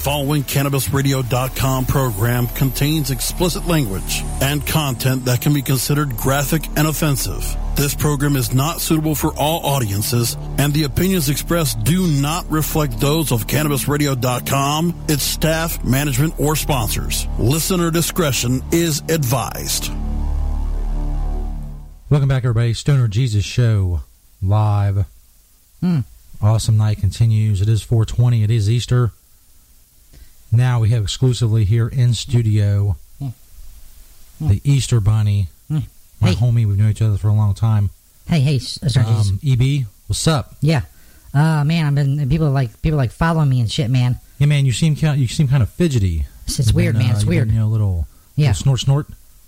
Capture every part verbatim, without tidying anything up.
following Cannabis Radio dot com program contains explicit language and content that can be considered graphic and offensive. This program is not suitable for all audiences, and the opinions expressed do not reflect those of Cannabis Radio dot com, its staff, management, or sponsors. Listener discretion is advised. Welcome back, everybody. Stoner Jesus Show live. Hmm. Awesome night continues. It is four twenty. It is Easter. Now we have exclusively here in studio Hmm. the Easter Bunny, Hmm. my Hey. homie. We've known each other for a long time. Hey, hey, uh, sorry, Jesus. Um, E B, what's up? Yeah. Uh, man, I've been, people are like, people are like following me and shit, man. Yeah, man, you seem kind you seem kind of fidgety. It's, it's You've weird, been, man. uh, It's you've weird. been, you know, a little, Yeah. little snort, snort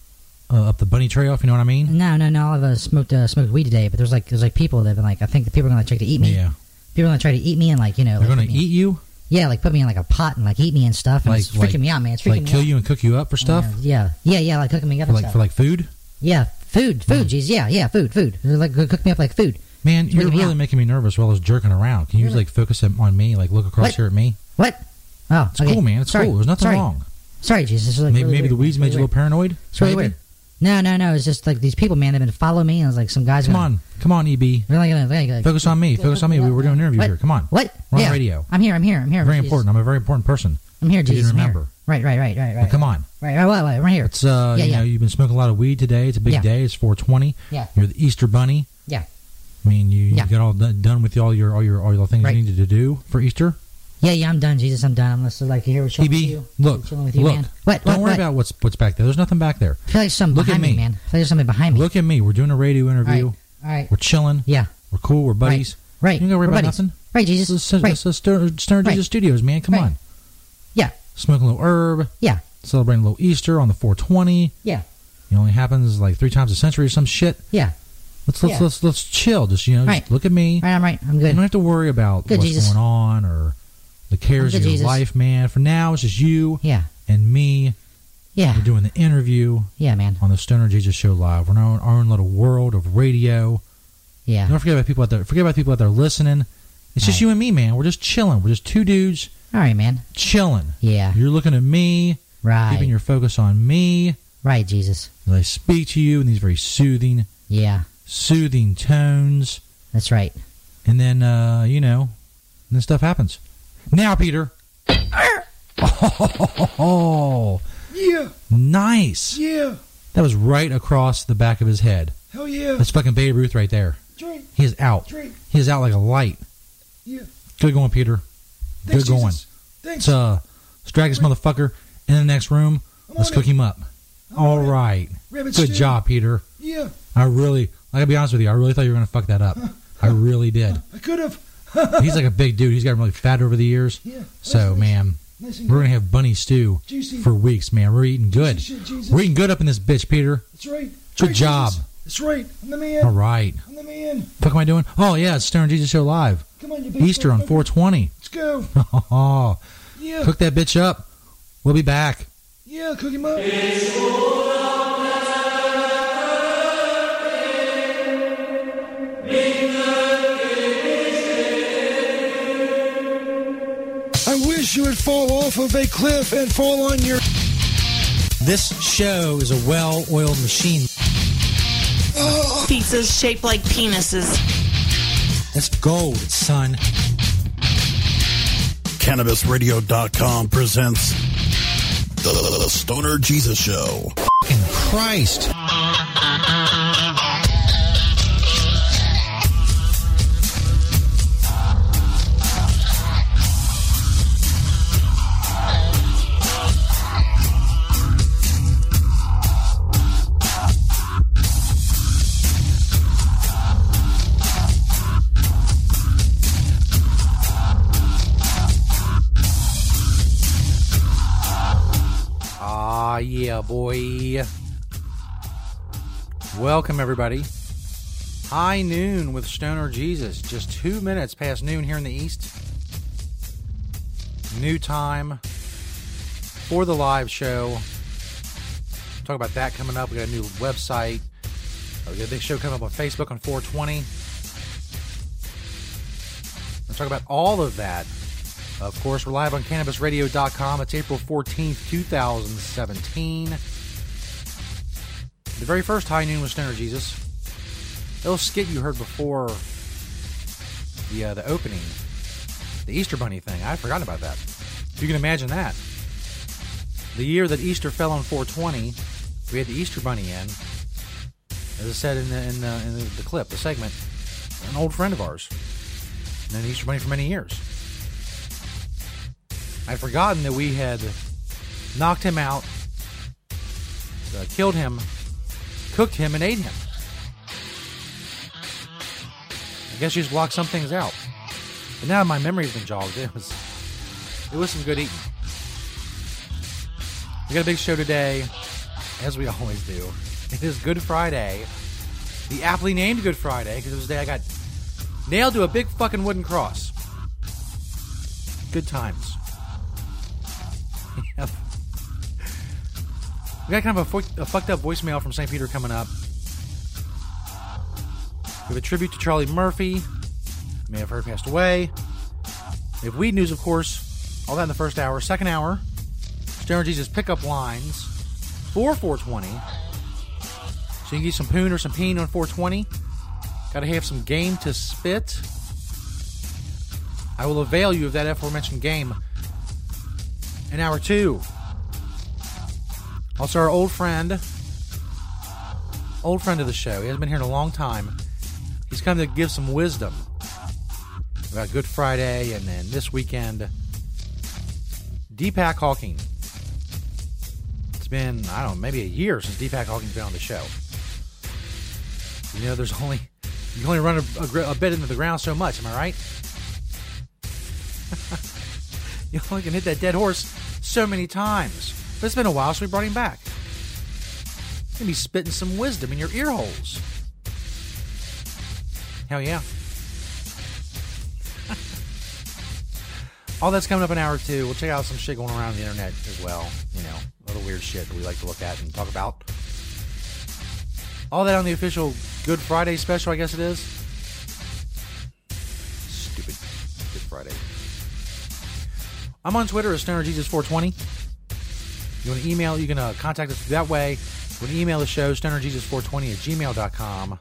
uh, up the bunny trail, if you know what I mean. No, no, no. I've uh, smoked, uh, smoked weed today, but there's like, there's like people that have been like, I think the people are gonna try to eat me. Yeah, People are gonna try to eat me and like, you know, they're like, gonna put me- eat you, Yeah, like put me in like a pot and like eat me and stuff. And like it's freaking like, me out, man. It's freaking like me kill out. you and cook you up for stuff, Yeah, yeah, yeah, like cooking me up for and like stuff. for like food. Yeah, food, food, jeez, yeah, yeah, food, food. Like cook me up like food. Man, It's you're freaking me really out. making me nervous while I was jerking around. Can you Really? like focus on me, like look across What? here at me? What? Oh, It's okay. cool, man. It's Sorry. cool. There's nothing Sorry. wrong. Sorry, Jesus. This is like Maybe, really maybe the weird. weeds It's made really you a little weird. paranoid. It's really Maybe? weird. No, no, no. It's just like these people, man. They've been following me, and it's like some guys. Come gonna, on, come on, E B. They're like, gonna, they're like, Focus on me. Focus on me. We We're doing an interview What? here. Come on. What? We're on Yeah. radio. I'm here. I'm here. I'm here. Very Jesus. important. I'm a very important person. I'm here, You didn't Jesus. I'm here. remember. Right, right, right, right, Well, right. come on. Right, right, right, right. Right here. It's uh, Yeah, you yeah. know, you've been smoking a lot of weed today. It's a big Yeah. day. It's four twenty. Yeah. You're the Easter Bunny. Yeah. I mean, you, you Yeah. got all done, done with all your all your all your things Right. you needed to do for Easter. Yeah, yeah. I'm done, Jesus. I'm done. I'm just like here with chilling E B, with you. look, chilling with you, look. man. What? Don't what, worry what? about what's what's back there. There's nothing back there. I feel like something Look at behind me, me. man. I feel like there's something behind me. Look at me. We're doing a radio interview. All right. We're chilling. Yeah. We're cool. We're buddies. Right. You ain't gotta worry We're about buddies. nothing. Right, This Jesus. is, right. this is Stoner Stoner Right. Jesus Studios, man. Come Right. on. Yeah. Smoking a little herb. Yeah. Celebrating a little Easter on the four twenty. Yeah. It only happens like three times a century or some shit. Yeah. Let's let's Yeah. let's let's chill. Just you know, Right. just look at me. All right. I'm right. I'm You good. don't have to worry about Good, what's Jesus. going on or the cares Good, of your Jesus. life, man. For now, it's just you Yeah. and me. Yeah. We're doing the interview Yeah, man. on the Stoner Jesus Show live. We're in our own little world of radio. Yeah. Don't forget about people out there. Forget about people out there listening. It's just Right. you and me, man. We're just chilling. We're just two dudes All right, man. chilling. Yeah. You're looking at me, Right. keeping your focus on me Right, Jesus. as I speak to you in these very soothing, Yeah. soothing tones. That's right. And then, uh, you know, then stuff happens. Now, Peter. Oh, Yeah, nice. yeah, That was right across the back of his head. hell yeah. That's fucking Babe Ruth right there. Drink, He is out. drink, He is out like a light. yeah. Good going, Peter. Thanks, Good going. Jesus. Thanks. Let's, uh, let's drag this motherfucker in the next room. I'm Let's on cook it. him up. I'm All on it. right. Rabbit Good stew. job, Peter. Yeah, I really, I gotta be honest with you, I really thought you were gonna fuck that up. I really did. I could have. He's like a big dude. He's gotten really fat over the years. Yeah. So, nice, man, nice and we're good. gonna have bunny stew Juicy. for weeks, man. We're eating good. Juicy shit, Jesus. We're eating good up in this bitch, Peter. That's right. Good Drink, job. Jesus. That's right. I'm the man. All right. I'm the man. What am I doing? Oh, yeah, it's Stoner Jesus Show Live. Come on, you big Easter on motherfucker. four twenty. Let's go. Oh, Yeah. cook that bitch up. We'll be back. Yeah, cook him up. I wish you would fall off of a cliff and fall on your... This show is a well-oiled machine. Pizzas shaped like penises. That's gold, son. Cannabis Radio dot com presents the Stoner Jesus Show. In Christ. Ah, yeah, boy. Welcome, everybody. High noon with Stoner Jesus. Just two minutes past noon here in the East. New time for the live show. Talk about that coming up. We got a new website. We got a big show coming up on Facebook on four twenty. We'll talk about all of that Of course, we're live on Cannabis Radio dot com. It's April fourteenth, twenty seventeen. The very first High Noon with Stoner Jesus. The little skit you heard before the uh, the opening, the Easter Bunny thing. I had forgotten about that. If you can imagine that. The year that Easter fell on four twenty, we had the Easter Bunny in. As I said in the, in the, in the clip, the segment, an old friend of ours. And an Easter Bunny for many years. I'd forgotten that we had knocked him out, uh, killed him, cooked him, and ate him. I guess you just blocked some things out. But now my memory's been jogged. It was, it was some good eating. We got a big show today, as we always do. It is Good Friday. The aptly named Good Friday, because it was the day I got nailed to a big fucking wooden cross. Good times. We got kind of a, fu- a fucked up voicemail from Saint Peter coming up. We have a tribute to Charlie Murphy. You may have heard passed away. We have weed news, of course. All that in the first hour. Second hour, Stoner Jesus pickup lines for four twenty. So you can get some poon or some peen on four twenty. Got to have some game to spit. I will avail you of that aforementioned game in hour two. Also, our old friend, old friend of the show. He hasn't been here in a long time. He's come to give some wisdom about Good Friday and then this weekend. Deepak Hawking. It's been, I don't know, maybe a year since Deepak Hawking's been on the show. You know, there's only, you can only run a, a, a bit into the ground so much, am I right? You only can hit that dead horse so many times. But it's been a while, so we brought him back. He's going to be spitting some wisdom in your ear holes. Hell yeah. All that's coming up in hour two. We'll check out some shit going around the internet as well. You know, other weird shit that we like to look at and talk about. All that on the official Good Friday special, I guess it is. Stupid Good Friday. I'm on Twitter as Stoner Jesus four twenty. You want to email, you can uh, contact us that way. You want to email the show, Stoner Jesus four twenty at gmail dot com.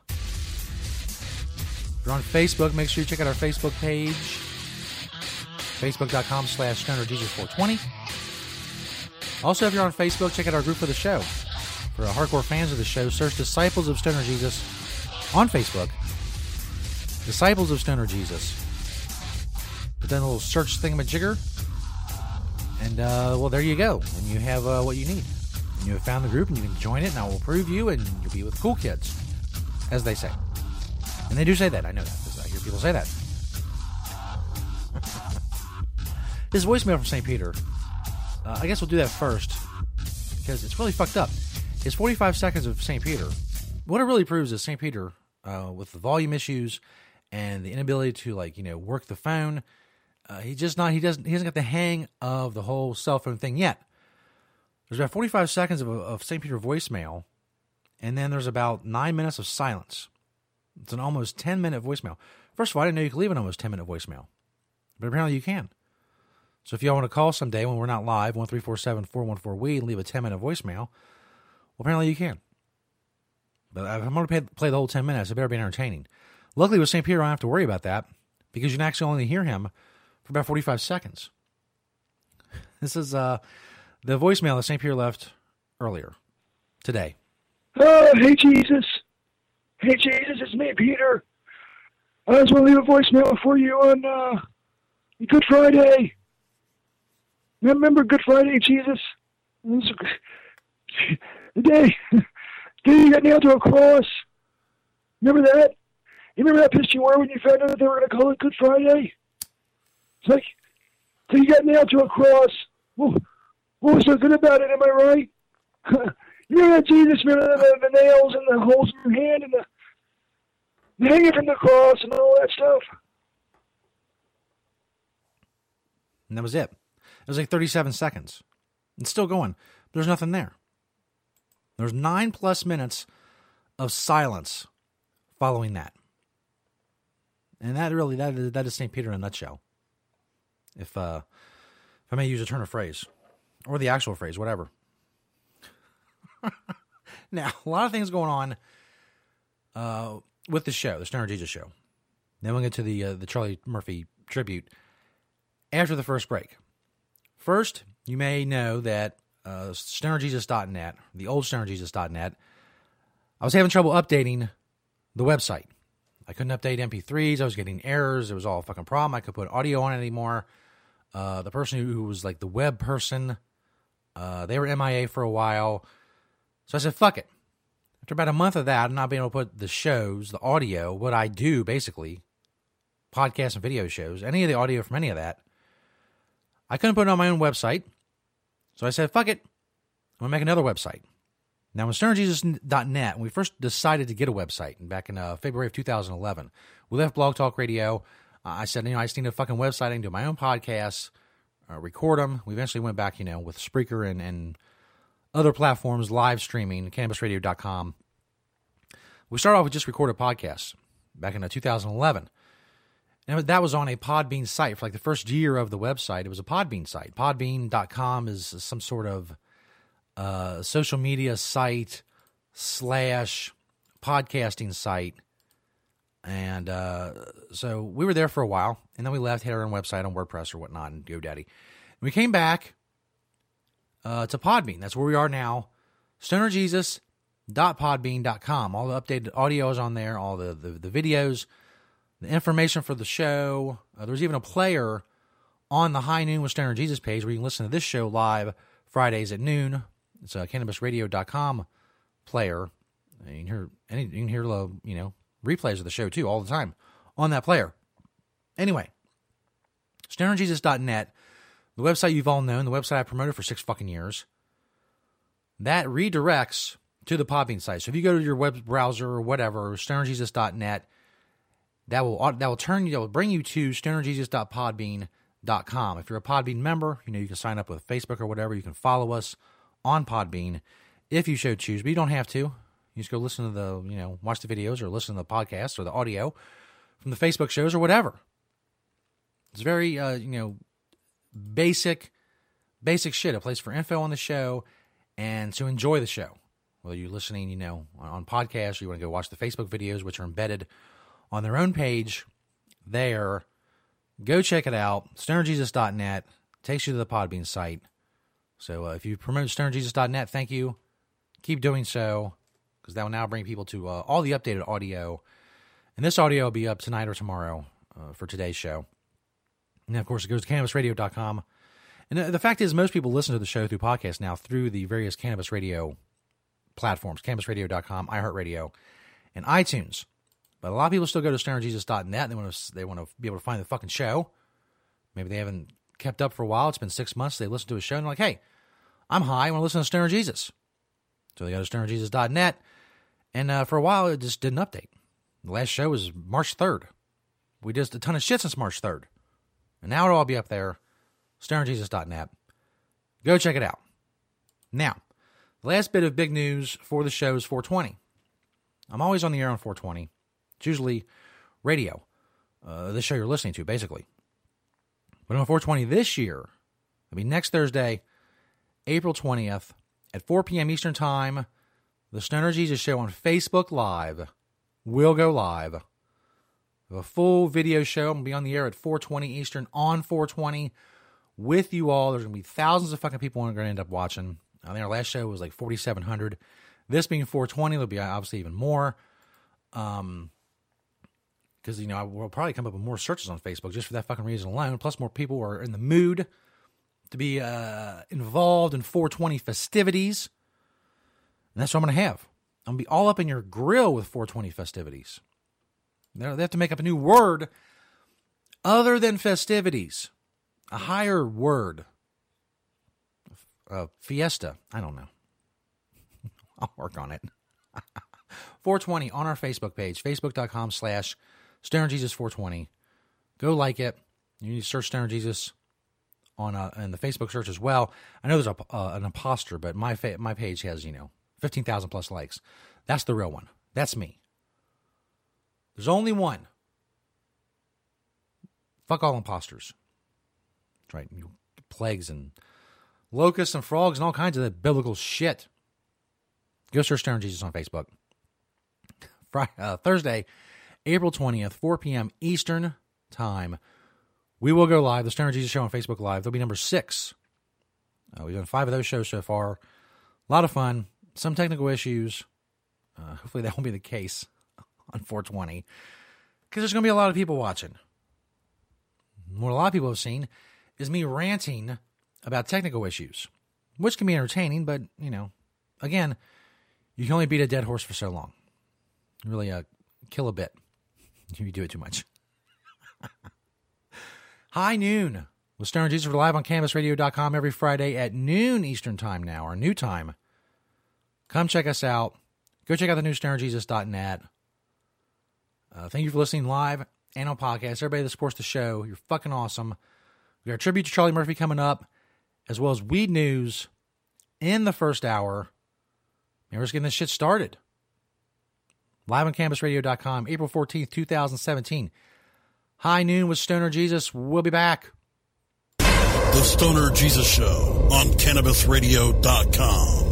If you're on Facebook, make sure you check out our Facebook page. Facebook.com slash Stoner Jesus four twenty. Also, if you're on Facebook, check out our group for the show. For uh, hardcore fans of the show, search Disciples of Stoner Jesus on Facebook. Disciples of Stoner Jesus. Put that little search thingamajigger. And, uh, well, there you go. And you have uh, what you need. And you have found the group, and you can join it, and I will approve you, and you'll be with cool kids. As they say. And they do say that. I know that, because I hear people say that. This voicemail from Saint Peter. Uh, I guess we'll do that first. Because it's really fucked up. It's forty-five seconds of Saint Peter. What it really proves is Saint Peter, uh, with the volume issues and the inability to, like, you know, work the phone, uh, he just not, he doesn't, he hasn't got the hang of the whole cell phone thing yet. There's about forty-five seconds of, of Saint Peter voicemail, and then there's about nine minutes of silence. It's an almost ten minute voicemail. First of all, I didn't know you could leave an almost ten minute voicemail, but apparently you can. So if y'all want to call someday when we're not live, one three four seven, four one four, W E E, and leave a ten minute voicemail, well, apparently you can. But if I'm going to play the whole ten minutes, it better be entertaining. Luckily with Saint Peter, I don't have to worry about that, because you can actually only hear him for about forty-five seconds. This is uh, the voicemail that Saint Peter left earlier, today. Oh, hey, Jesus. Hey, Jesus, it's me, Peter. I just want to leave a voicemail for you on uh, Good Friday. Remember Good Friday, Jesus? The day, the day you got nailed to a cross. Remember that? You remember how pissed you were when you found out that they were going to call it Good Friday? It's like, so you got nailed to a cross. Well, what was so good about it, am I right? You remember that, Jesus? Remember the, the nails and the holes in your hand and the, the hanging from the cross and all that stuff? And that was it. It was like thirty-seven seconds. It's still going. There's nothing there. There's nine plus minutes of silence following that. And that really, that is, that is Saint Peter in a nutshell. if uh, if I may use a turn of phrase, or the actual phrase, whatever. Now, a lot of things going on uh, with the show, the Stoner Jesus show. Then we'll get to the uh, the Charlie Murphy tribute after the first break. First, you may know that uh, stoner jesus dot net, the old stoner jesus dot net, I was having trouble updating the website. I couldn't update M P threes. I was getting errors. It was all a fucking problem. I couldn't put audio on it anymore. Uh, the person who was like the web person, uh, they were M I A for a while. So I said, fuck it. After about a month of that, I'm not being able to put the shows, the audio, what I do basically, podcasts and video shows, any of the audio from any of that, I couldn't put it on my own website. So I said, fuck it. I'm going to make another website. Now, when stoner jesus dot net, when we first decided to get a website back in uh, February of two thousand eleven, we left Blog Talk Radio. Uh, I said, you know, I just need a fucking website. I can do my own podcasts, uh, record them. We eventually went back, you know, with Spreaker and, and other platforms, live streaming, cannabis radio dot com. We started off with just recorded podcasts back in uh, two thousand eleven. And that was on a Podbean site. For like the first year of the website, it was a Podbean site. Podbean dot com is some sort of uh, social media site slash podcasting site. And uh, so we were there for a while. And then we left, hit our own website on WordPress or whatnot and GoDaddy. And we came back uh, to Podbean. That's where we are now. stoner jesus dot podbean dot com. All the updated audio is on there. All the, the, the videos. The information for the show. Uh, there's even a player on the High Noon with Stoner Jesus page where you can listen to this show live Fridays at noon. It's a cannabis radio dot com player. You can hear any, you can hear you know replays of the show too all the time on that player. Anyway, stoner jesus dot net, the website you've all known, the website I promoted for six fucking years, that redirects to the Podbean site. So if you go to your web browser or whatever, stoner jesus dot net, That will that will turn you, that will bring you to stoner jesus dot podbean dot com. If you're a Podbean member, you know you can sign up with Facebook or whatever. You can follow us on Podbean if you so choose, but you don't have to. You just go listen to the, you know, watch the videos or listen to the podcasts or the audio from the Facebook shows or whatever. It's very, uh, you know, basic, basic shit. A place for info on the show and to enjoy the show. Whether you're listening, you know, on, on podcasts or you want to go watch the Facebook videos, which are embedded on their own page there. Go check it out. stoner jesus dot net takes you to the Podbean site. So uh, if you promote stoner jesus dot net, thank you. Keep doing so, because that will now bring people to uh, all the updated audio. And this audio will be up tonight or tomorrow uh, for today's show. And, of course, it goes to cannabis radio dot com. And the, the fact is, most people listen to the show through podcasts now through the various Cannabis Radio platforms, cannabis radio dot com, iHeartRadio, and iTunes. But a lot of people still go to stoner jesus dot net. They want to they want to be able to find the fucking show. Maybe they haven't kept up for a while. It's been six months. They listen to a show and they're like, hey, I'm high. I want to listen to Stoner Jesus. So they go to stoner jesus dot net. And uh, for a while, it just didn't update. The last show was March third. We did a ton of shit since March third. And now it'll all be up there. stoner jesus dot net. Go check it out. Now, the last bit of big news for the show is four twenty. I'm always on the air on four twenty. It's usually radio, uh, this show you're listening to, basically. But on four twenty this year, I mean, next Thursday, April twentieth, at four p.m. Eastern Time, the Stoner Jesus Show on Facebook Live will go live. A full video show. I'm going to be on the air at four twenty Eastern on four twenty with you all. There's going to be thousands of fucking people who are going to end up watching. I think our last show was like forty-seven hundred. This being four twenty, there'll be obviously even more. Um... Because, you know, I will probably come up with more searches on Facebook just for that fucking reason alone. Plus, more people are in the mood to be uh, involved in four twenty festivities. And that's what I'm going to have. I'm going to be all up in your grill with four twenty festivities. They have to make up a new word other than festivities. A higher word. Uh, fiesta. I don't know. I'll work on it. four twenty on our Facebook page. Facebook.com slash Stoner Jesus four twenty. Go like it. You need to search Stoner Jesus on uh, in the Facebook search as well. I know there's a, uh, an imposter, but my fa- my page has, you know, fifteen thousand plus likes. That's the real one. That's me. There's only one. Fuck all imposters. That's right. You plagues and locusts and frogs and all kinds of that biblical shit. Go search Stoner Jesus on Facebook. Friday, uh, Thursday, April twentieth, four p.m. Eastern Time. We will go live. The Stoner Jesus Show on Facebook Live. That'll be number six. Uh, we've done five of those shows so far. A lot of fun. Some technical issues. Uh, hopefully that won't be the case on four twenty. Because there's going to be a lot of people watching. What a lot of people have seen is me ranting about technical issues, which can be entertaining, but, you know, again, you can only beat a dead horse for so long. Really uh, kill a bit if you do it too much. High Noon with Stoner Jesus. We're live on Cannabis Radio dot com every Friday at noon Eastern Time now, our new time. Come check us out. Go check out the new Stoner Jesus dot net. Uh, thank you for listening live and on podcast. Everybody that supports the show, you're fucking awesome. We got a tribute to Charlie Murphy coming up, as well as weed news in the first hour. And we're just getting this shit started. Live on Cannabis Radio dot com, April fourteenth, twenty seventeen. High Noon with Stoner Jesus. We'll be back. The Stoner Jesus Show on Cannabis Radio dot com.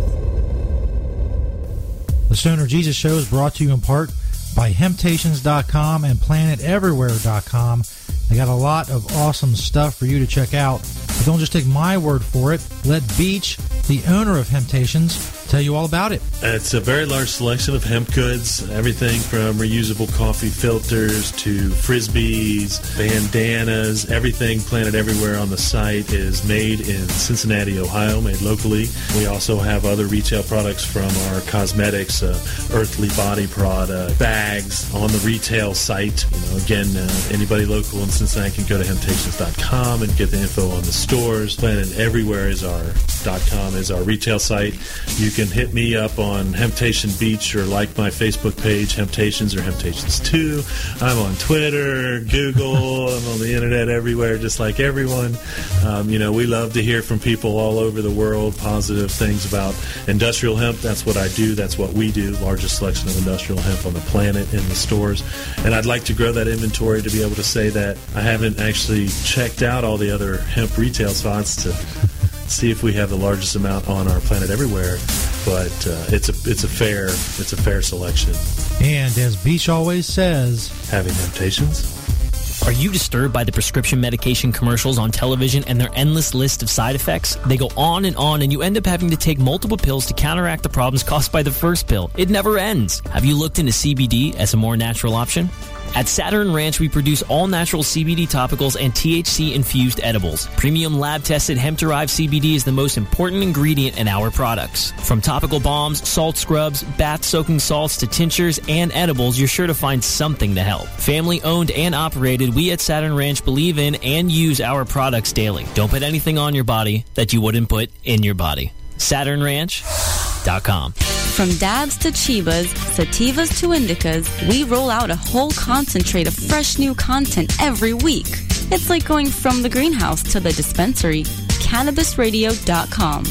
The Stoner Jesus Show is brought to you in part by Hemptations dot com and Planet Everywhere dot com. They got a lot of awesome stuff for you to check out. But don't just take my word for it. Let Beach, the owner of Hemptations, tell you all about it. It's a very large selection of hemp goods, everything from reusable coffee filters to frisbees, bandanas, everything Planet Everywhere on the site is made in Cincinnati, Ohio, made locally. We also have other retail products from our cosmetics, uh, Earthly Body product, bags on the retail site. You know, again, uh, anybody local in Cincinnati can go to Hemptations dot com and get the info on the stores. Planet Everywhere is our .com is our retail site. You can hit me up on Hemptation Beach or like my Facebook page, Hemptations or Hemptations two. I'm on Twitter, Google, I'm on the internet everywhere, just like everyone. Um, you know, we love to hear from people all over the world, positive things about industrial hemp. That's what I do. That's what we do. Largest selection of industrial hemp on the planet in the stores. And I'd like to grow that inventory to be able to say that I haven't actually checked out all the other hemp retail spots to see if we have the largest amount on our Planet Everywhere, but uh, it's a it's a fair it's a fair selection. And as Beach always says, having temptations. Are you disturbed by the prescription medication commercials on television and their endless list of side effects? They go on and on, and you end up having to take multiple pills to counteract the problems caused by the first pill. It never ends. Have you looked into C B D as a more natural option? At Saturn Ranch, we produce all-natural C B D topicals and T H C-infused edibles. Premium lab-tested hemp-derived C B D is the most important ingredient in our products. From topical balms, salt scrubs, bath-soaking salts to tinctures and edibles, you're sure to find something to help. Family-owned and operated, we at Saturn Ranch believe in and use our products daily. Don't put anything on your body that you wouldn't put in your body. Saturn Ranch dot com. From dabs to chibas, sativas to indicas, we roll out a whole concentrate of fresh new content every week. It's like going from the greenhouse to the dispensary. Cannabis Radio dot com.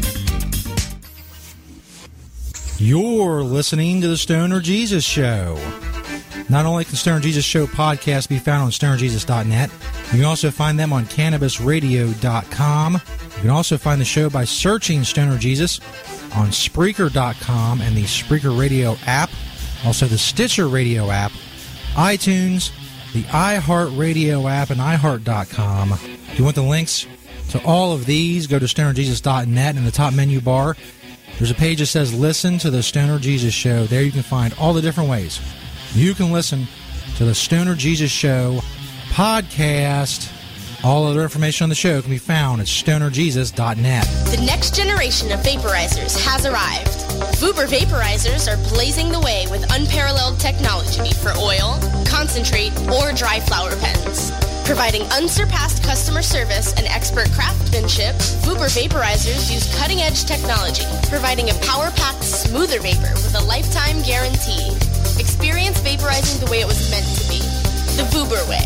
You're listening to the Stoner Jesus Show. Not only can Stoner Jesus Show podcasts be found on Stoner Jesus dot net, you can also find them on Cannabis Radio dot com. You can also find the show by searching Stoner Jesus on Spreaker dot com and the Spreaker Radio app, also the Stitcher Radio app, iTunes, the iHeartRadio app, and i heart dot com. If you want the links to all of these, go to Stoner Jesus dot net. In the top menu bar, there's a page that says Listen to the Stoner Jesus Show. There you can find all the different ways you can listen to the Stoner Jesus Show podcast. All other information on the show can be found at Stoner Jesus dot net. The next generation of vaporizers has arrived. Vuber vaporizers are blazing the way with unparalleled technology for oil, concentrate, or dry flower pens. Providing unsurpassed customer service and expert craftsmanship, Vuber vaporizers use cutting-edge technology, providing a power-packed, smoother vapor with a lifetime guarantee. Experience vaporizing the way it was meant to be. The Vuber way.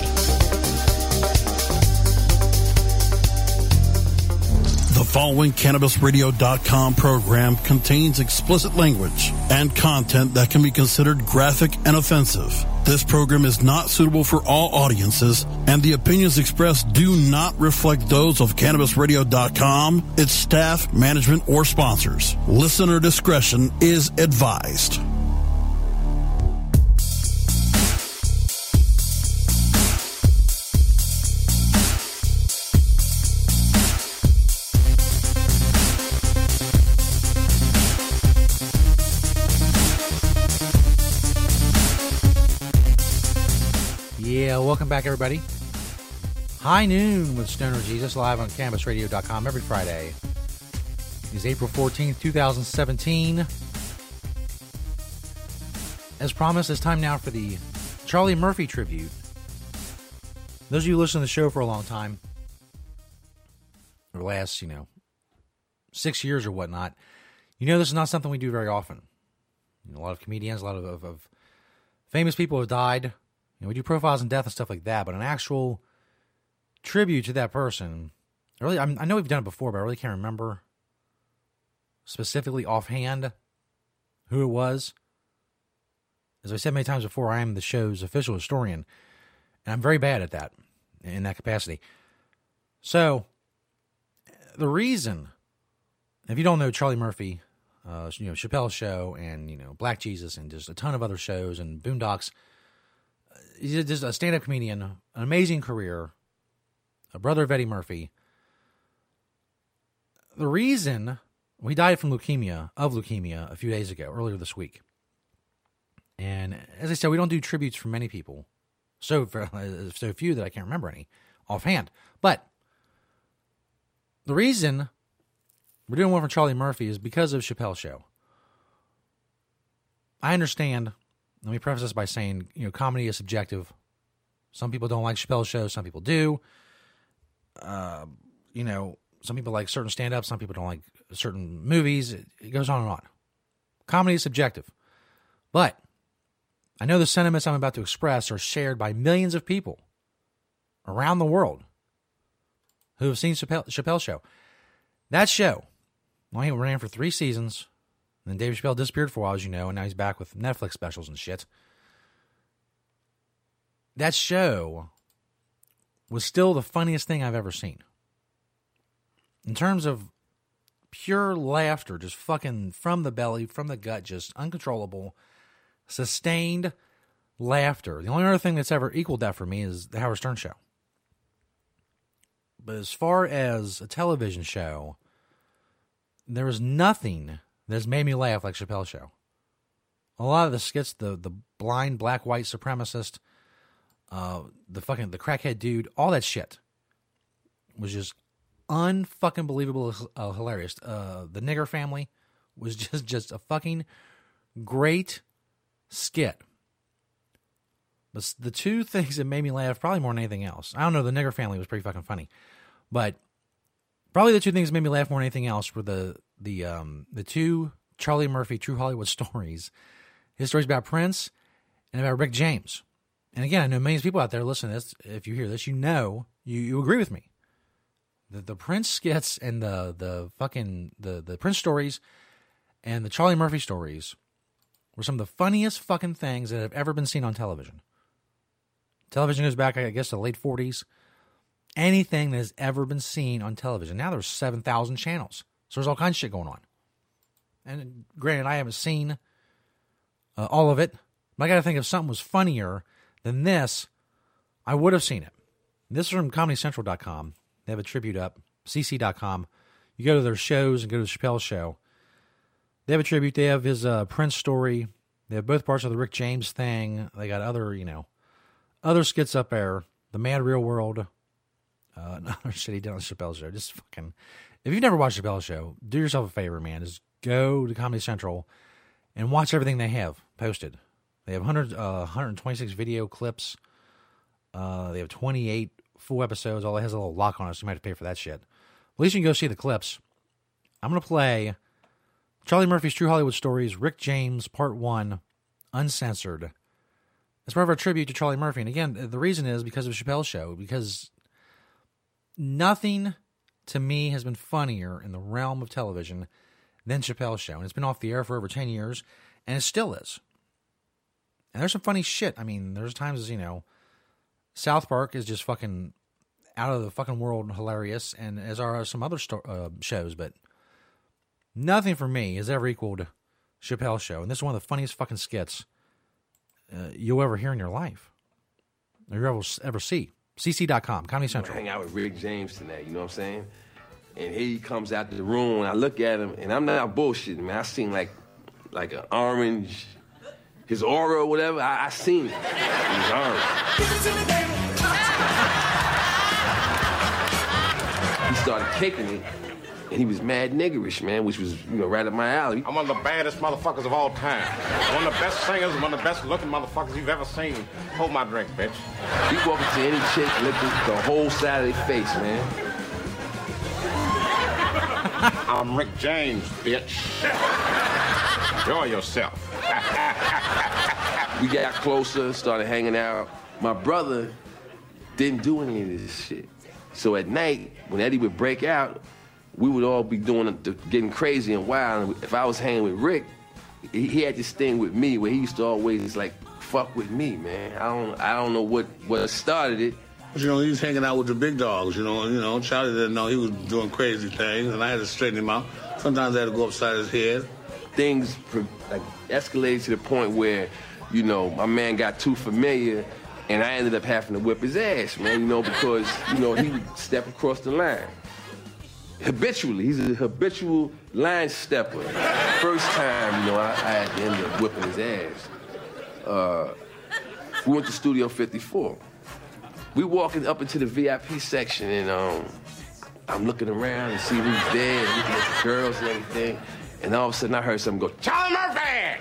The following Cannabis Radio dot com program contains explicit language and content that can be considered graphic and offensive. This program is not suitable for all audiences, and the opinions expressed do not reflect those of Cannabis Radio dot com, its staff, management, or sponsors. Listener discretion is advised. Yeah, welcome back, everybody. High Noon with Stoner Jesus, live on Cannabis Radio dot com every Friday. It's April fourteenth, twenty seventeen. As promised, it's time now for the Charlie Murphy tribute. Those of you who listen to the show for a long time, or the last, you know, six years or whatnot, you know this is not something we do very often. You know, a lot of comedians, a lot of, of, of famous people have died. You know, we do profiles and death and stuff like that, but an actual tribute to that person, I really, I'm, I know we've done it before, but I really can't remember specifically offhand who it was. As I said many times before, I am the show's official historian, and I'm very bad at that, in that capacity. So, the reason, if you don't know Charlie Murphy, uh, you know, Chappelle's Show, and, you know, Black Jesus, and just a ton of other shows, and Boondocks, he's just a stand-up comedian, an amazing career, a brother of Eddie Murphy. The reason, we died from leukemia, of leukemia, a few days ago, earlier this week. And as I said, we don't do tributes for many people. So, so few that I can't remember any offhand. But the reason we're doing one for Charlie Murphy is because of Chappelle's Show. I understand. Let me preface this by saying, you know, comedy is subjective. Some people don't like Chappelle's Show. Some people do. Uh, you know, some people like certain stand-ups. Some people don't like certain movies. It, it goes on and on. Comedy is subjective. But I know the sentiments I'm about to express are shared by millions of people around the world who have seen Chappelle, Chappelle's Show. That show, well, he ran for three seasons. And then Dave Chappelle disappeared for a while, as you know, and now he's back with Netflix specials and shit. That show was still the funniest thing I've ever seen. In terms of pure laughter, just fucking from the belly, from the gut, just uncontrollable, sustained laughter. The only other thing that's ever equaled that for me is the Howard Stern Show. But as far as a television show, there was nothing that's made me laugh like Chappelle's Show. A lot of the skits, the the blind black white supremacist, uh, the fucking the crackhead dude, all that shit was just unfucking believable, uh, hilarious. Uh, the nigger family was just just a fucking great skit. But the two things that made me laugh, probably more than anything else, I don't know. The nigger family was pretty fucking funny, but probably the two things that made me laugh more than anything else were the the um the two Charlie Murphy True Hollywood stories. His stories about Prince and about Rick James. And again, I know millions of people out there listening to this. If you hear this, you know, you, you agree with me. The the Prince skits and the the fucking the the Prince stories and the Charlie Murphy stories were some of the funniest fucking things that have ever been seen on television. Television goes back, I guess, to the late forties. Anything that has ever been seen on television. Now there's seven thousand channels. So there's all kinds of shit going on. And granted, I haven't seen uh, all of it. But I got to think if something was funnier than this, I would have seen it. This is from Comedy Central dot com. They have a tribute up. C C dot com. You go to their shows and go to the Chappelle Show. They have a tribute. They have his uh, Prince story. They have both parts of the Rick James thing. They got other, you know, other skits up there. The Mad Real World. Uh, another shit he did on the Chappelle Show. Just fucking... If you've never watched Chappelle's Show, do yourself a favor, man. Just go to Comedy Central and watch everything they have posted. They have one hundred, uh, one hundred twenty-six video clips. Uh, they have twenty-eight full episodes. All it has a little lock on it, so you might have to pay for that shit. At least you can go see the clips. I'm going to play Charlie Murphy's True Hollywood Stories, Rick James, Part one, Uncensored. It's part of our tribute to Charlie Murphy. And again, the reason is because of Chappelle's Show, because nothing to me has been funnier in the realm of television than Chappelle's Show. And it's been off the air for over ten years, and it still is. And there's some funny shit. I mean, there's times, you know, South Park is just fucking out of the fucking world hilarious, and as are some other sto- uh, shows, but nothing for me has ever equaled Chappelle's Show. And this is one of the funniest fucking skits uh, you'll ever hear in your life, or you'll ever, ever see. C C dot com, Comedy Central. Hang out with Rick James tonight, you know what I'm saying? And here he comes out the room, and I look at him, and I'm not bullshitting, man. I seen like, like an orange, his aura or whatever. I, I seen it. It was orange. He started kicking it, and he was mad niggerish, man, which was, you know, right up my alley. I'm one of the baddest motherfuckers of all time. One of the best singers, one of the best looking motherfuckers you've ever seen. Hold my drink, bitch. He walked up to any chick, licked the whole side of their face, man. I'm Rick James, bitch. Enjoy yourself. We got closer, started hanging out. My brother didn't do any of this shit. So at night, when Eddie would break out, we would all be doing the, getting crazy and wild. And if I was hanging with Rick, he, he had this thing with me where he used to always like fuck with me, man. I don't, I don't know what what started it. You know, he was hanging out with the big dogs. You know, you know, Charlie didn't know he was doing crazy things, and I had to straighten him out. Sometimes I had to go upside his head. Things like escalated to the point where, you know, my man got too familiar. And I ended up having to whip his ass, man, you know, because, you know, he would step across the line. Habitually. He's a habitual line stepper. First time, you know, I, I had to end up whipping his ass. Uh, we went to Studio fifty-four. We walking up into the V I P section, and um, I'm looking around and see who's there, and looking at the girls and everything. And all of a sudden, I heard something go, Charlie Murphy!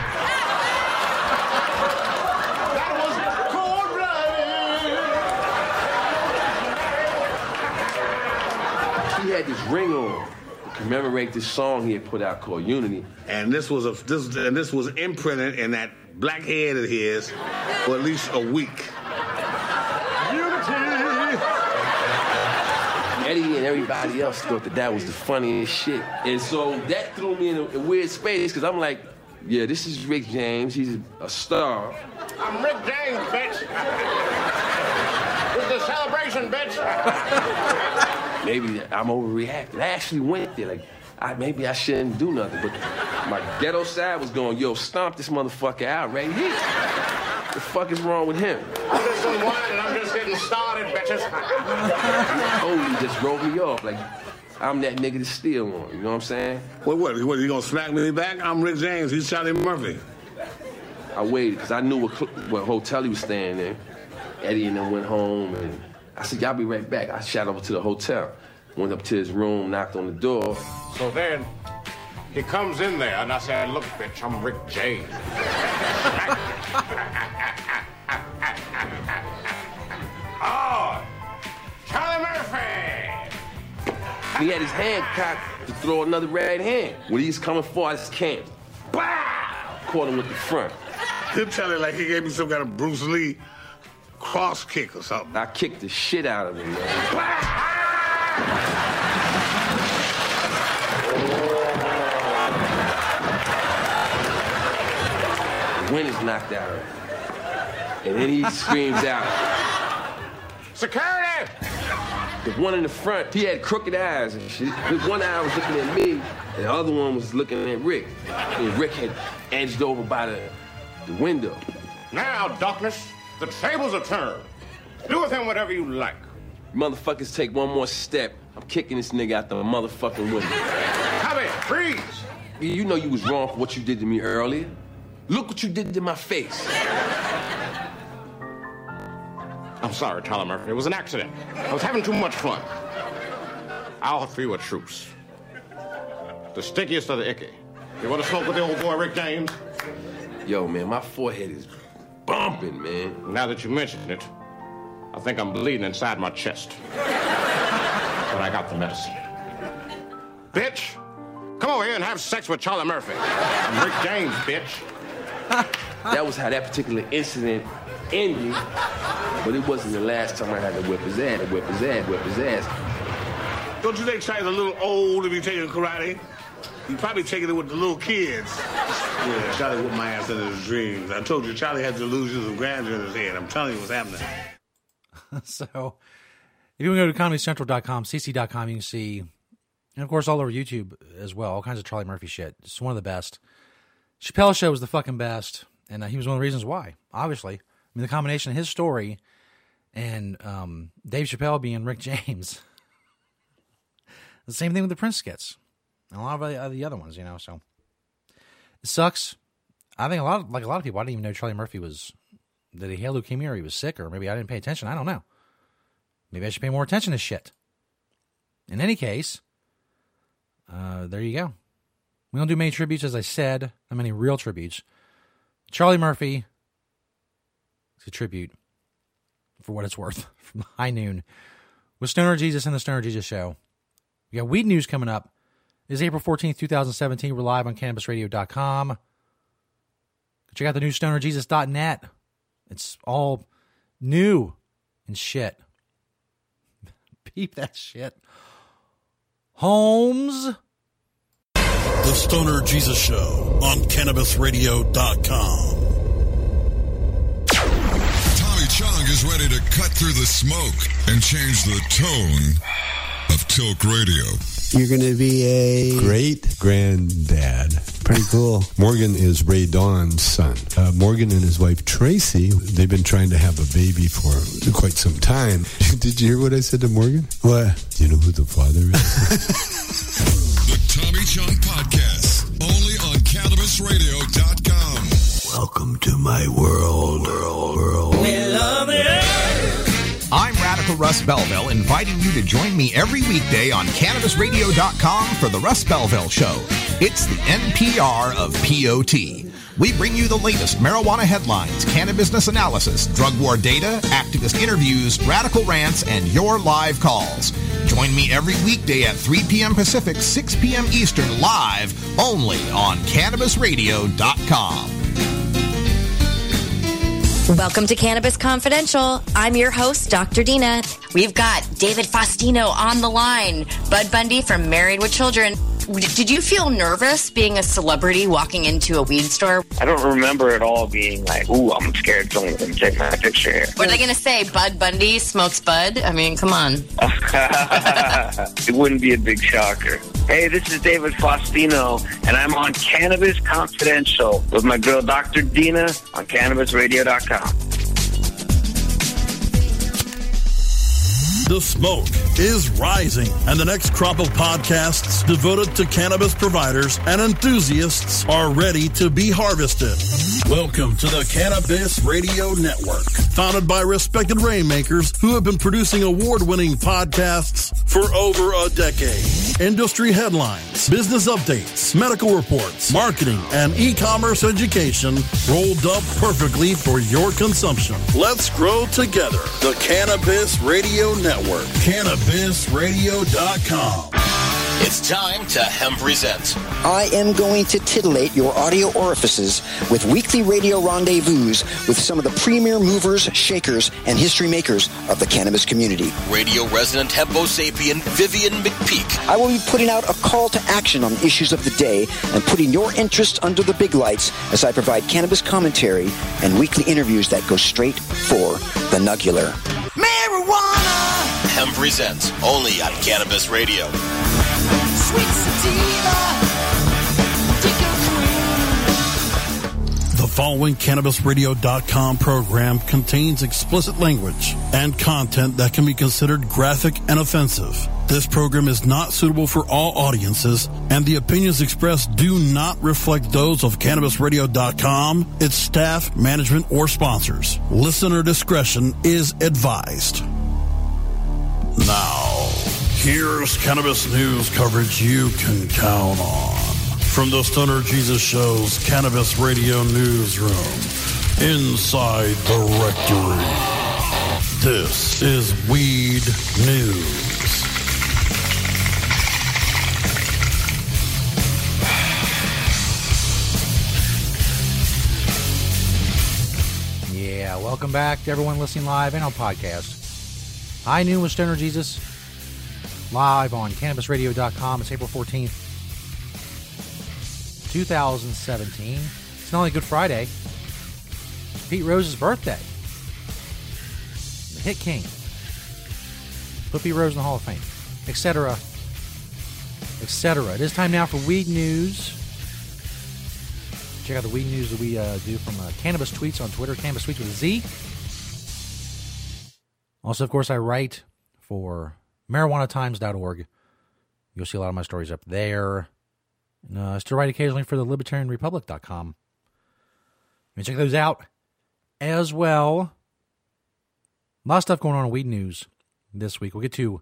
He had this ring on to commemorate this song he had put out called Unity. And this was a this and this was imprinted in that black head of his for at least a week. Unity! Eddie and everybody else thought that that was the funniest shit. And so that threw me in a, a weird space, because I'm like, yeah, this is Rick James. He's a star. I'm Rick James, bitch. It's the celebration, bitch. Maybe I'm overreacting. I actually went there, like, I, maybe I shouldn't do nothing, but my ghetto side was going, yo, stomp this motherfucker out right here. What the fuck is wrong with him? I'm just unwinding and I'm just getting started, bitches. Oh, he just wrote me off, like, I'm that nigga to steal on, you know what I'm saying? What, what, what, you gonna smack me back? I'm Rick James, he's Charlie Murphy. I waited, because I knew what, what hotel he was staying in. Eddie and them went home, and I said, y'all be right back. I shot over to the hotel, went up to his room, knocked on the door. So then, he comes in there, and I said, look, bitch, I'm Rick James. Oh, Charlie Murphy! He had his hand cocked to throw another right hand. When he's coming for us, can't. Bah! Caught him with the front. He'll tell it like he gave me some kind of Bruce Lee cross kick or something. I kicked the shit out of him, man. The wind is knocked out of him. And then he screams out, security! The one in the front, he had crooked eyes and shit. The one eye was looking at me, and the other one was looking at Rick. And Rick had edged over by the, the window. Now, darkness, the tables are turned. Do with him whatever you like. Motherfuckers take one more step, I'm kicking this nigga out the motherfucking window. Come here, freeze! You know you was wrong for what you did to me earlier. Look what you did to my face. I'm sorry, Charlie Murphy. It was an accident. I was having too much fun. I'll offer you a truce. The stickiest of the icky. You want to smoke with the old boy, Rick James? Yo, man, my forehead is bumping, man. Now that you mention it, I think I'm bleeding inside my chest. But I got the medicine. Bitch, come over here and have sex with Charlie Murphy. I'm Rick James, bitch. That was how that particular incident ended, but it wasn't the last time I had to whip his ass, whip his ass, whip his ass. Don't you think Charlie's a little old to be taking karate? He's probably taking it with the little kids. Yeah, Charlie whipped my ass into his dreams. I told you, Charlie had delusions of grandeur in his head. I'm telling you what's happening. So, if you want to go to comedy central dot com, c c dot com, you can see, and of course, all over YouTube as well, all kinds of Charlie Murphy shit. It's one of the best. Chappelle's show was the fucking best, and uh, he was one of the reasons why, obviously. I mean, the combination of his story and um, Dave Chappelle being Rick James. The same thing with the Prince skits. And a lot of the, the other ones, you know, so. It sucks. I think a lot, of, like a lot of people, I didn't even know Charlie Murphy was, did he have leukemia or he was sick, or maybe I didn't pay attention. I don't know. Maybe I should pay more attention to shit. In any case, uh, there you go. We don't do many tributes, as I said, not many real tributes. Charlie Murphy, it's a tribute, for what it's worth, from High Noon, with Stoner Jesus and the Stoner Jesus Show. We got Weed News coming up. It's April fourteenth, twenty seventeen. We're live on cannabis radio dot com. Check out the new stoner jesus dot net. It's all new and shit. Peep that shit. Holmes. The Stoner Jesus Show on cannabis radio dot com. Tommy Chong is ready to cut through the smoke and change the tone of Tilk Radio. You're going to be a great granddad. Pretty cool. Morgan is Ray Dawn's son. Uh, Morgan and his wife Tracy, they've been trying to have a baby for quite some time. Did you hear what I said to Morgan? What? Do you know who the father is? The Tommy Chong Podcast, only on cannabis radio dot com. Welcome to my world. world, world. We love the earth. I'm Radical Russ Belville, inviting you to join me every weekday on cannabis radio dot com for the Russ Belville Show. It's the N P R of P O T. We bring you the latest marijuana headlines, cannabis analysis, drug war data, activist interviews, radical rants, and your live calls. Join me every weekday at three p.m. Pacific, six p.m. Eastern, live only on cannabis radio dot com. Welcome to Cannabis Confidential. I'm your host, Doctor Dina. We've got David Faustino on the line, Bud Bundy from Married with Children. Did you feel nervous being a celebrity walking into a weed store? I don't remember at all being like, ooh, I'm scared someone's going to take my picture here. What are they going to say? Bud Bundy smokes bud? I mean, come on. It wouldn't be a big shocker. Hey, this is David Faustino, and I'm on Cannabis Confidential with my girl, Doctor Dina, on cannabis radio dot com. The smoke is rising, and the next crop of podcasts devoted to cannabis providers and enthusiasts are ready to be harvested. Welcome to the Cannabis Radio Network, founded by respected rainmakers who have been producing award-winning podcasts for over a decade. Industry headlines, business updates, medical reports, marketing, and e-commerce education rolled up perfectly for your consumption. Let's grow together. The Cannabis Radio Network. cannabis radio dot com. It's time to Hemp Present. I am going to titillate your audio orifices with weekly radio rendezvous with some of the premier movers, shakers, and history makers of the cannabis community. Radio resident Hempo sapien Vivian McPeak. I will be putting out a call to action on issues of the day and putting your interest under the big lights as I provide cannabis commentary and weekly interviews that go straight for the nugular. Marijuana! Hemp Presents, only on Cannabis Radio. Sweet sativa. The following cannabis radio dot com program contains explicit language and content that can be considered graphic and offensive. This program is not suitable for all audiences, and the opinions expressed do not reflect those of cannabis radio dot com, its staff, management, or sponsors. Listener discretion is advised. Now, here's cannabis news coverage you can count on. From the Stoner Jesus Show's Cannabis Radio Newsroom, inside the rectory, this is Weed News. Yeah, welcome back to everyone listening live and on podcast. High Noon with Stoner Jesus, live on cannabis radio dot com. It's April fourteenth, two thousand seventeen. It's not only Good Friday, Pete Rose's birthday. The Hit King. Put Pete Rose in the Hall of Fame, et cetera, et cetera. It is time now for Weed News. Check out the Weed News that we uh, do from uh, Cannabis Tweets on Twitter, Cannabis Tweets with a Z. Also, of course, I write for marijuana times dot org. You'll see a lot of my stories up there. And, uh, I still write occasionally for the libertarian republic dot com. You can check those out as well. A lot of stuff going on in Weed News this week. We'll get to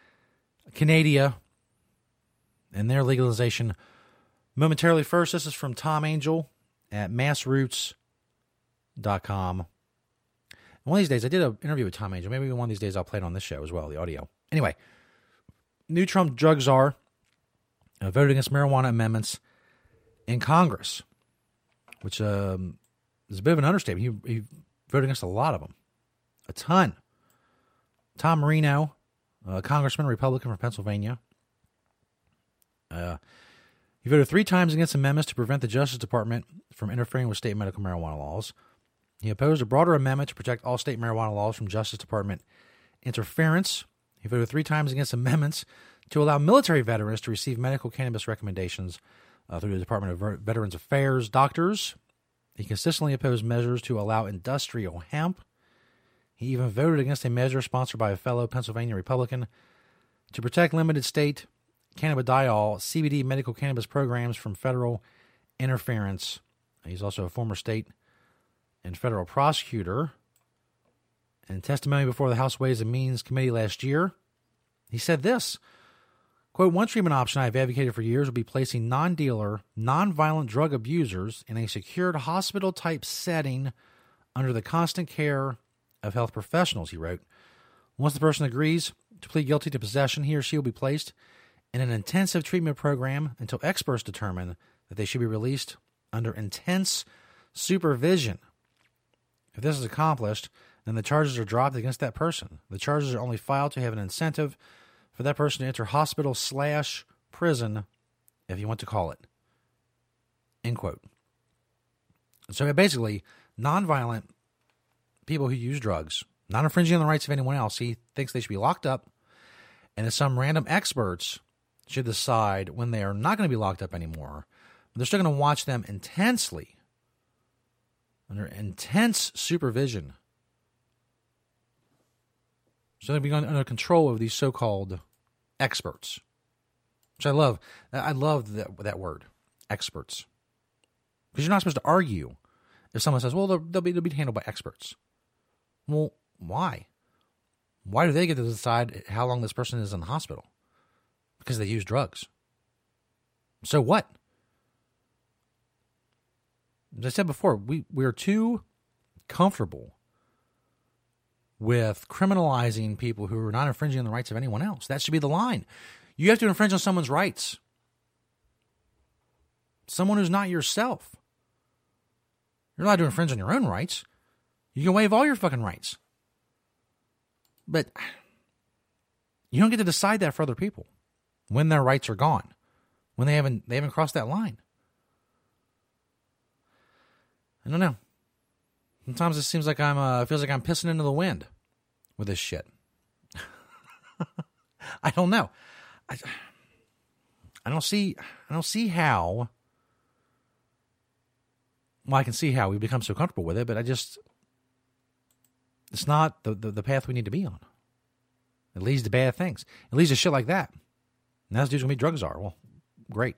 Canada and their legalization momentarily. First, this is from Tom Angel at mass roots dot com. One of these days, I did an interview with Tom Angel. Maybe one of these days I'll play it on this show as well, the audio. Anyway, new Trump drug czar uh, voted against marijuana amendments in Congress, which um, is a bit of an understatement. He, he voted against a lot of them, a ton. Tom Marino, a congressman, Republican from Pennsylvania, uh, he voted three times against amendments to prevent the Justice Department from interfering with state medical marijuana laws. He opposed a broader amendment to protect all state marijuana laws from Justice Department interference. He voted three times against amendments to allow military veterans to receive medical cannabis recommendations uh, through the Department of Veterans Affairs doctors. He consistently opposed measures to allow industrial hemp. He even voted against a measure sponsored by a fellow Pennsylvania Republican to protect limited state cannabidiol C B D medical cannabis programs from federal interference. He's also a former state and federal prosecutor. In testimony before the House Ways and Means Committee last year, he said this, quote, one treatment option I have advocated for years would be placing non-dealer, non-violent drug abusers in a secured hospital-type setting under the constant care of health professionals, he wrote. Once the person agrees to plead guilty to possession, he or she will be placed in an intensive treatment program until experts determine that they should be released under intense supervision. If this is accomplished, then the charges are dropped against that person. The charges are only filed to have an incentive for that person to enter hospital slash prison, if you want to call it. End quote. So basically, nonviolent people who use drugs, not infringing on the rights of anyone else, he thinks they should be locked up, and if some random experts should decide when they are not going to be locked up anymore, they're still going to watch them intensely, under intense supervision. So they're going to be under control of these so-called experts, which I love. I love that, that word, experts. Because you're not supposed to argue if someone says, well, they'll, they'll, be, they'll be handled by experts. Well, why? Why do they get to decide how long this person is in the hospital? Because they use drugs. So what? As I said before, we, we are too comfortable with criminalizing people who are not infringing on the rights of anyone else. That should be the line. You have to infringe on someone's rights. Someone who's not yourself. You're allowed to infringe on your own rights. You can waive all your fucking rights. But you don't get to decide that for other people when their rights are gone, when they haven't they haven't crossed that line. I don't know. Sometimes it seems like I'm, uh, it feels like I'm pissing into the wind with this shit. I don't know. I, I don't see, I don't see how, well, I can see how we become so comfortable with it, but I just, it's not the, the, the path we need to be on. It leads to bad things. It leads to shit like that. And that's dude's going to be drug czar. Well, great.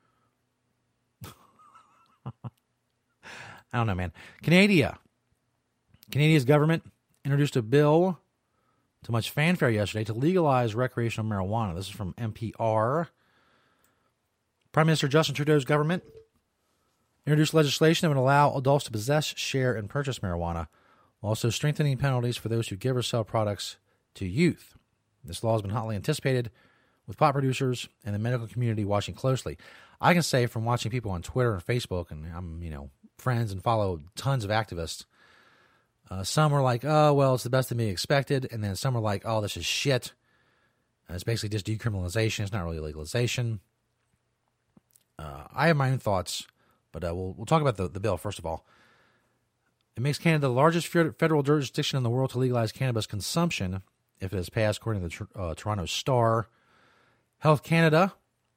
I don't know, man. Canada. Canadia's government introduced a bill to much fanfare yesterday to legalize recreational marijuana. This is from N P R. Prime Minister Justin Trudeau's government introduced legislation that would allow adults to possess, share, and purchase marijuana, while also strengthening penalties for those who give or sell products to youth. This law has been hotly anticipated, with pot producers and the medical community watching closely. I can say from watching people on Twitter and Facebook, and I'm, you know, friends and follow tons of activists, uh, some were like, oh, well, it's the best to be expected, and then some were like, oh, this is shit. Uh, it's basically just decriminalization. It's not really legalization. Uh, I have my own thoughts, but uh, we'll we'll talk about the, the bill first of all. It makes Canada the largest federal jurisdiction in the world to legalize cannabis consumption if it is passed, according to the uh, Toronto Star. Health Canada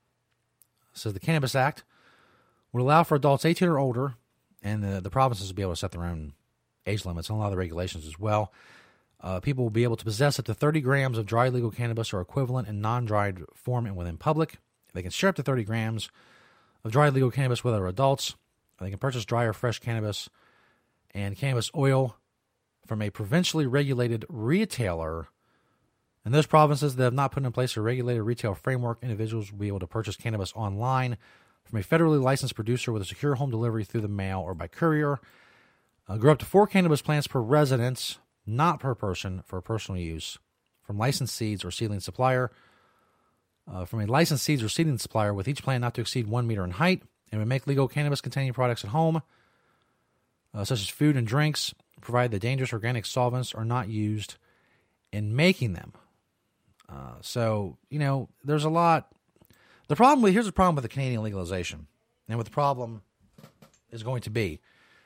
says the Cannabis Act would allow for adults eighteen or older, and the, the provinces will be able to set their own age limits and a lot of the regulations as well. Uh, people will be able to possess up to thirty grams of dried legal cannabis or equivalent in non-dried form and within public. They can share up to thirty grams of dried legal cannabis with other adults. They can purchase dry or fresh cannabis and cannabis oil from a provincially regulated retailer. In those provinces that have not put in place a regulated retail framework, individuals will be able to purchase cannabis online from a federally licensed producer with a secure home delivery through the mail or by courier. Uh, grow up to four cannabis plants per residence, not per person, for personal use, from licensed seeds or seedling supplier. Uh, from a licensed seeds or seedling supplier with each plant not to exceed one meter in height, and would make legal cannabis-containing products at home, uh, such as food and drinks, provided the dangerous organic solvents are not used in making them. Uh, so, you know, there's a lot. The problem with, here's the problem with the Canadian legalization, and what the problem is going to be,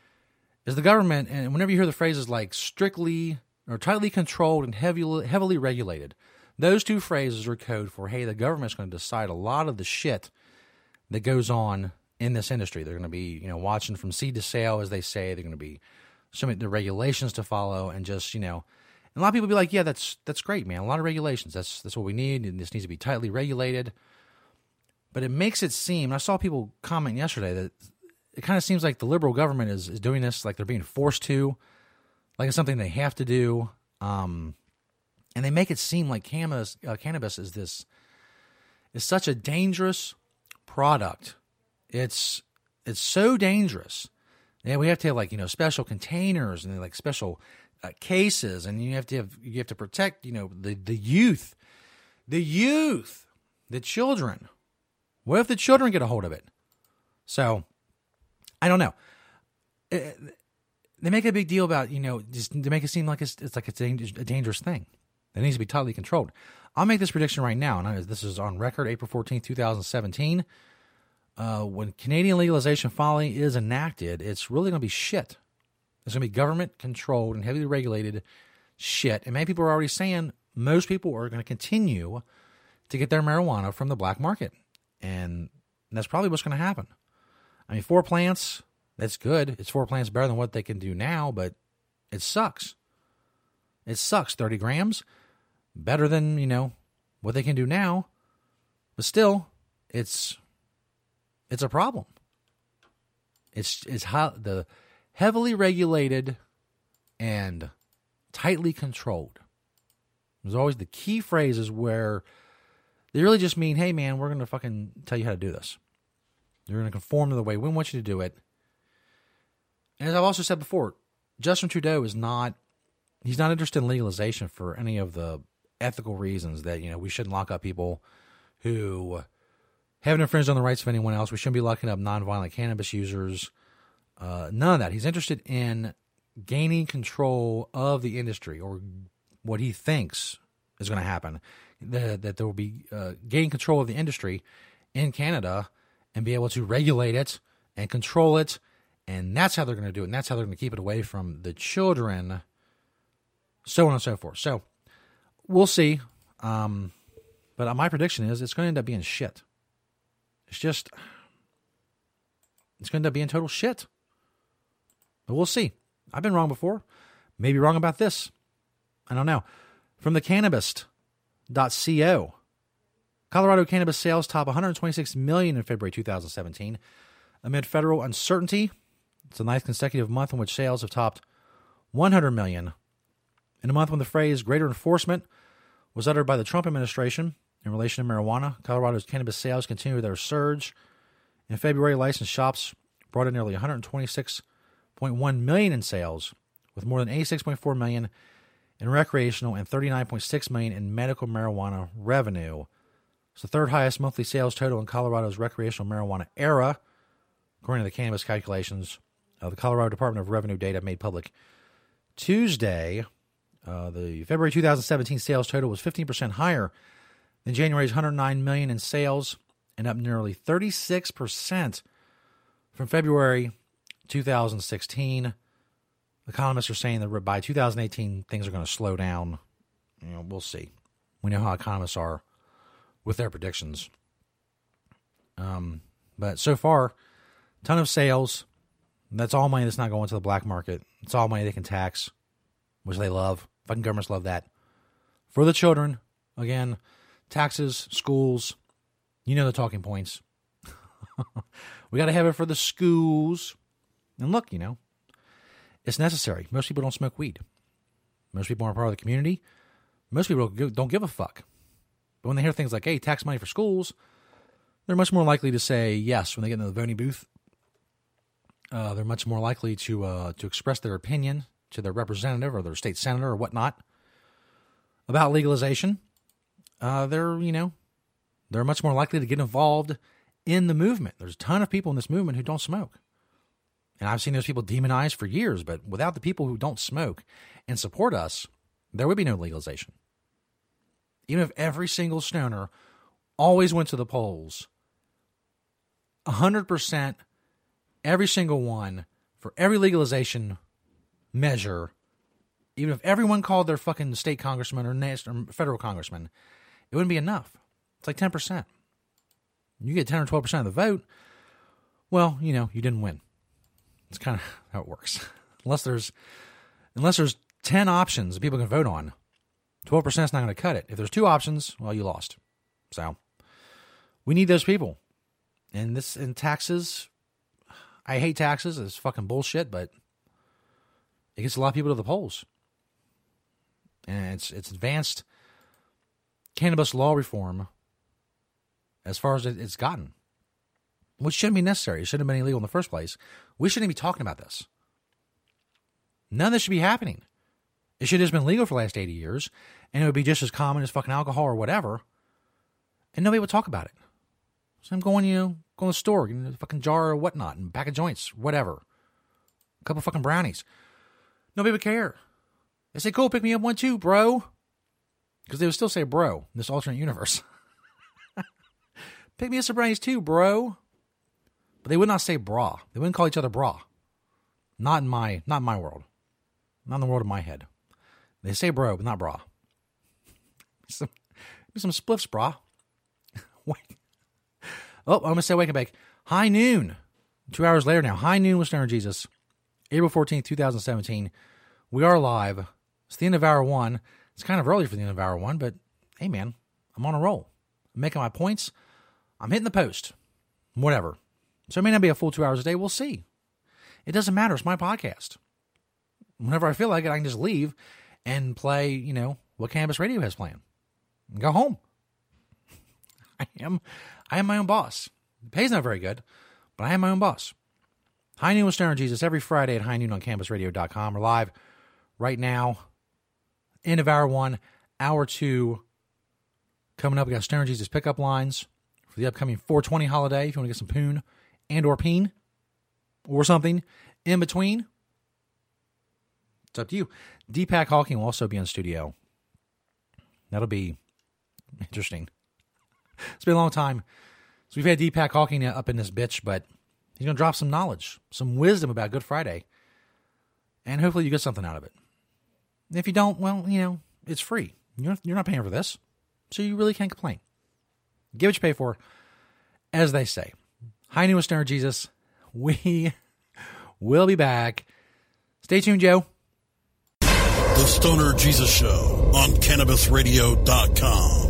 is the government, and whenever you hear the phrases like strictly or tightly controlled and heavily, heavily regulated, those two phrases are code for, hey, the government's going to decide a lot of the shit that goes on in this industry. They're going to be, you know, watching from seed to sale, as they say. They're going to be some of the regulations to follow, and just, you know, and a lot of people be like, yeah, that's that's great, man. A lot of regulations. That's that's what we need, and this needs to be tightly regulated. But it makes it seem, I saw people comment yesterday that it kind of seems like the Liberal government is, is doing this like they're being forced to, like it's something they have to do. Um, and they make it seem like cannabis, uh, cannabis is this, is such a dangerous product. It's it's so dangerous. Yeah, we have to have like, you know, special containers and like special uh, cases, and you have to have you have to protect, you know, the the youth, the youth, the children. What if the children get a hold of it? So, I don't know. It, they make a big deal about, you know, just to make it seem like it's, it's like it's a dangerous thing. It needs to be tightly controlled. I'll make this prediction right now, and this is on record, April fourteenth, twenty seventeen. Uh, when Canadian legalization finally is enacted, it's really going to be shit. It's going to be government-controlled and heavily regulated shit. And many people are already saying most people are going to continue to get their marijuana from the black market. And that's probably what's going to happen. I mean, four plants, that's good. It's four plants better than what they can do now, but it sucks. It sucks. thirty grams, better than, you know, what they can do now. But still, it's it's a problem. It's it's how the heavily regulated and tightly controlled. There's always the key phrases where they really just mean, hey, man, we're going to fucking tell you how to do this. You're going to conform to the way we want you to do it. And as I've also said before, Justin Trudeau is not, he's not interested in legalization for any of the ethical reasons that, you know, we shouldn't lock up people who haven't infringed on the rights of anyone else. We shouldn't be locking up nonviolent cannabis users. Uh, none of that. He's interested in gaining control of the industry, or what he thinks is going to happen. That, that there will be uh, gaining control of the industry in Canada and be able to regulate it and control it. And that's how they're going to do it. And that's how they're going to keep it away from the children, so on and so forth. So we'll see. Um, but my prediction is it's going to end up being shit. It's just, it's going to end up being total shit. But we'll see. I've been wrong before. Maybe wrong about this. I don't know. From the Cannabist dot co, Colorado cannabis sales top one hundred twenty-six million dollars in February two thousand seventeen. Amid federal uncertainty, it's the ninth consecutive month in which sales have topped one hundred million dollars. In a month when the phrase greater enforcement was uttered by the Trump administration in relation to marijuana, Colorado's cannabis sales continue their surge. In February, licensed shops brought in nearly one hundred twenty-six point one million dollars in sales, with more than eighty-six point four million dollars in recreational and thirty-nine point six million dollars in medical marijuana revenue. It's the third highest monthly sales total in Colorado's recreational marijuana era, according to the cannabis calculations of the Colorado Department of Revenue data made public Tuesday. Uh, the February two thousand seventeen sales total was fifteen percent higher than January's one hundred nine million dollars in sales, and up nearly thirty-six percent from February two thousand sixteen. Economists are saying that by two thousand eighteen, things are going to slow down. You know, we'll see. We know how economists are with their predictions. Um, but so far, ton of sales. That's all money that's not going to the black market. It's all money they can tax, which they love. Fucking governments love that. For the children, again, taxes, schools, you know the talking points. We got to have it for the schools. And look, you know, it's necessary. Most people don't smoke weed. Most people aren't part of the community. Most people don't give a fuck. But when they hear things like, hey, tax money for schools, they're much more likely to say yes when they get into the voting booth. Uh, they're much more likely to uh, to express their opinion to their representative or their state senator or whatnot about legalization. Uh, they're, you know, they're much more likely to get involved in the movement. There's a ton of people in this movement who don't smoke. And I've seen those people demonized for years, but without the people who don't smoke and support us, there would be no legalization. Even if every single stoner always went to the polls, one hundred percent, every single one, for every legalization measure, even if everyone called their fucking state congressman or national, or federal congressman, it wouldn't be enough. It's like ten percent. You get ten or twelve percent of the vote, well, you know, you didn't win. It's kind of how it works. Unless there's unless there's ten options that people can vote on, twelve percent is not going to cut it. If there's two options, well, you lost. So we need those people. And this in taxes, I hate taxes. It's fucking bullshit, but it gets a lot of people to the polls. And it's it's advanced cannabis law reform as far as it's gotten, which shouldn't be necessary. It shouldn't have been illegal in the first place. We shouldn't be talking about this. None of this should be happening. It should have just been legal for the last eighty years, and it would be just as common as fucking alcohol or whatever, and nobody would talk about it. So I'm going, you know, go to the store, get a fucking jar or whatnot, and a pack of joints, whatever. A couple fucking brownies. Nobody would care. They say, cool, pick me up one too, bro. Because they would still say bro in this alternate universe. Pick me up some brownies too, bro. But they would not say bra. They wouldn't call each other bra. Not in my, not in my world. Not in the world of my head. They say bro, but not bra. Some, some spliffs, bra. Wait. Oh, I'm going to say wake and bake. High noon. Two hours later now. High noon with Stoner Jesus. April fourteenth, twenty seventeen. We are live. It's the end of hour one. It's kind of early for the end of hour one, but hey, man, I'm on a roll. I'm making my points. I'm hitting the post. Whatever. So it may not be a full two hours a day. We'll see. It doesn't matter. It's my podcast. Whenever I feel like it, I can just leave and play, you know, what Cannabis Radio has planned. And go home. I am I am my own boss. The pay's not very good, but I am my own boss. High Noon with Stoner Jesus every Friday at high noon on cannabis radio dot com. We're live right now. End of hour one, hour two. Coming up, we got Stoner Jesus pickup lines for the upcoming four twenty holiday. If you want to get some poon and or peen or something in between, it's up to you. Deepak Hawking will also be in studio. That'll be interesting. It's been a long time since we've had Deepak Hawking up in this bitch, but he's going to drop some knowledge, some wisdom about Good Friday, and hopefully you get something out of it. If you don't, well, you know, it's free. You're not, you're not paying for this, so you really can't complain. Give what you pay for, as they say. High Noon with Stoner Jesus. We will be back. Stay tuned, Joe. The Stoner Jesus Show on cannabis radio dot com.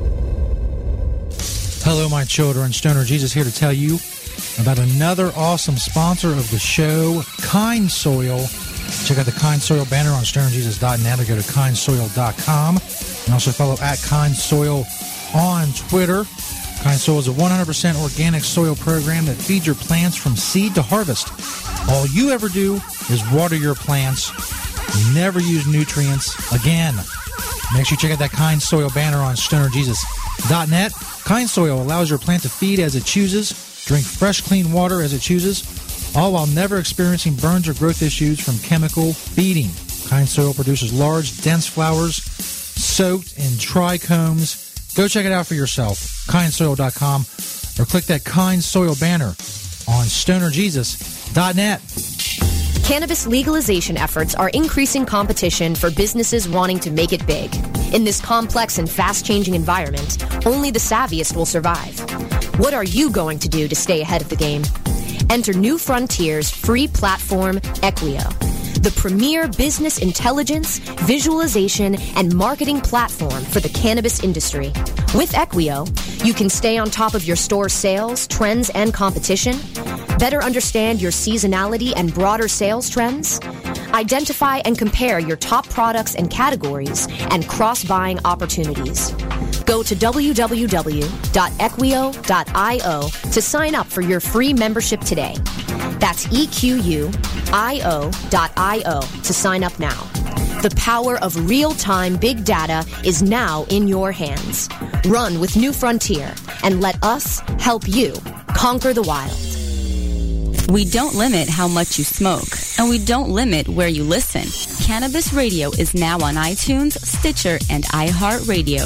Hello, my children. Stoner Jesus here to tell you about another awesome sponsor of the show, Kind Soil. Check out the Kind Soil banner on stoner jesus dot net or go to kind soil dot com. And also follow at Kind Soil on Twitter. Kind Soil is a one hundred percent organic soil program that feeds your plants from seed to harvest. All you ever do is water your plants. You never use nutrients again. Make sure you check out that Kind Soil banner on stoner jesus dot net. Kind Soil allows your plant to feed as it chooses, drink fresh, clean water as it chooses, all while never experiencing burns or growth issues from chemical feeding. Kind Soil produces large, dense flowers soaked in trichomes. Go check it out for yourself. kind soil dot com. or click that kind soil banner on stoner jesus dot net. Cannabis legalization efforts are increasing competition for businesses wanting to make it big. In this complex and fast-changing environment, only the savviest will survive. What are you going to do to stay ahead of the game? Enter New Frontier's free platform, Equio, the premier business intelligence, visualization, and marketing platform for the cannabis industry. With Equio, you can stay on top of your store's sales, trends, and competition, better understand your seasonality and broader sales trends, identify and compare your top products and categories, and cross-buying opportunities. Go to w w w dot equio dot io to sign up for your free membership today. That's E Q U I O dot I O to sign up now. The power of real-time big data is now in your hands. Run with New Frontier and let us help you conquer the wild. We don't limit how much you smoke, and we don't limit where you listen. Cannabis Radio is now on iTunes, Stitcher, and iHeartRadio.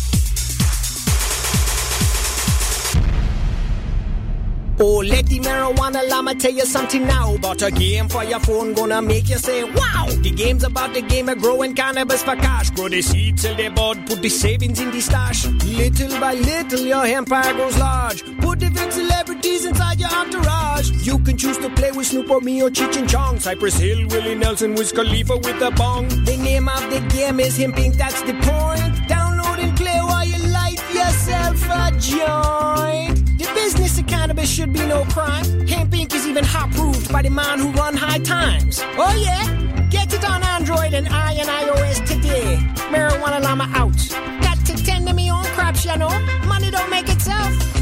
Oh, let the marijuana llama tell you something now about a game for your phone gonna make you say, wow! The game's about the game of growing cannabis for cash. Grow the seeds, sell the bud, put the savings in the stash. Little by little, your empire grows large. Put different celebrities inside your entourage. You can choose to play with Snoop or me or Cheech and Chong, Cypress Hill, Willie Nelson, Wiz Khalifa with a bong. The name of the game is Hemp Inc, that's the point. Download and play while you light yourself a joint. The business of cannabis should be no crime. Hemp Inc is even hot-proofed by the man who run High Times. Oh yeah? Get it on Android and I and iOS today. Marijuana Llama out. Got to tend to me own crops, you know. Money don't make itself.